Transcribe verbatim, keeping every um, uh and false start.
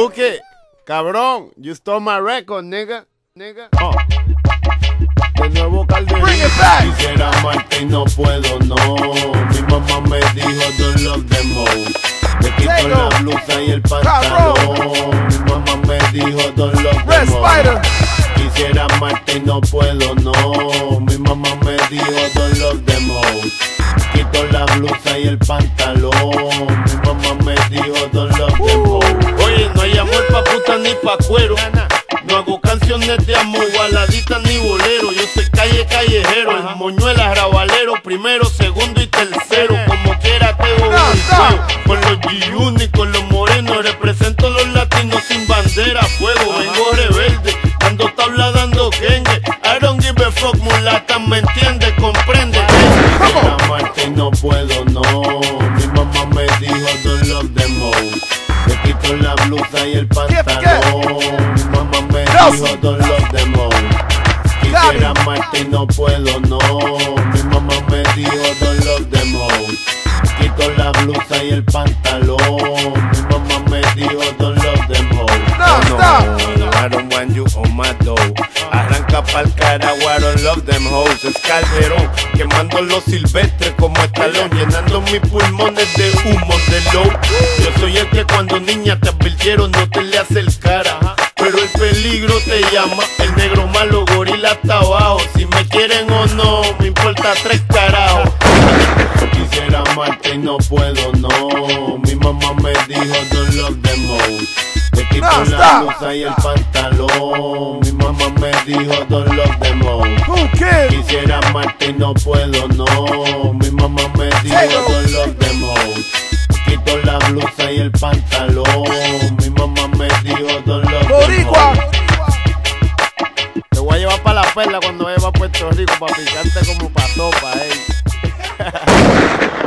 Duque, cabrón, you stole my record, nigga, nigga. Oh. De nuevo Calderón. Quisiera amarte y no puedo, no. Mi mamá me dijo don't love them most. Le quito la blusa y el pantalón. Mi mamá me dijo don't love them most. Quisiera amarte y no puedo, no. Mi mamá me dijo don't love them most. Quito la blusa y el pantalón. Mi mamá me dijo don't love them most. Oye, no hay amor pa' puta ni pa' cuero. No hago canciones de amor, baladitas ni bolero. Yo soy calle callejero, en Moñuelas, Rabalero, primero, segundo y tercero. Como quiera te voy no, con los G-Unit, con los morenos. Represento los latinos sin bandera, fuego. Vengo rebelde, dando tabla, dando gengue. I don't give a fuck, mulata, ¿me entiendes? Comprende. Quisiera amarte y no puedo, no. Mi mamá me dijo don't love them most. Le quito la blusa y el pantalón. Mi mamá me dijo don't love them all. Quisiera amarte y no puedo, no. Mi mamá me dijo don't love them all. Quito la blusa y el pantalón. Mi mamá me dijo don't love them all. No, stop. No, I don't want you on my dough. Arranca pa'l carajo, I don't love them hoes. Es Calderón, quemando los silvestres como estalón, llenando mis pulmones de humo de low. Yo soy el que cuando niña te advirtieron no te le acercara, pero el peligro te llama. El negro malo, gorila hasta abajo. Si me quieren o no, me importa tres carajos. Quisiera amarte y no puedo, no. Mi mamá me dijo don't love them all. Le quito No, la stop. blusa y el pantalón. Mi mamá me dijo don't love them all. Who kid? Quisiera amarte y no puedo, no. Mi mamá me dijo don't love them all. Quito la blusa y el pantalón. Mi mamá me dijo don't love them Boricua. all. Te voy a llevar para la perla cuando vaya a Puerto Rico para picarte como pa' sopa, ey.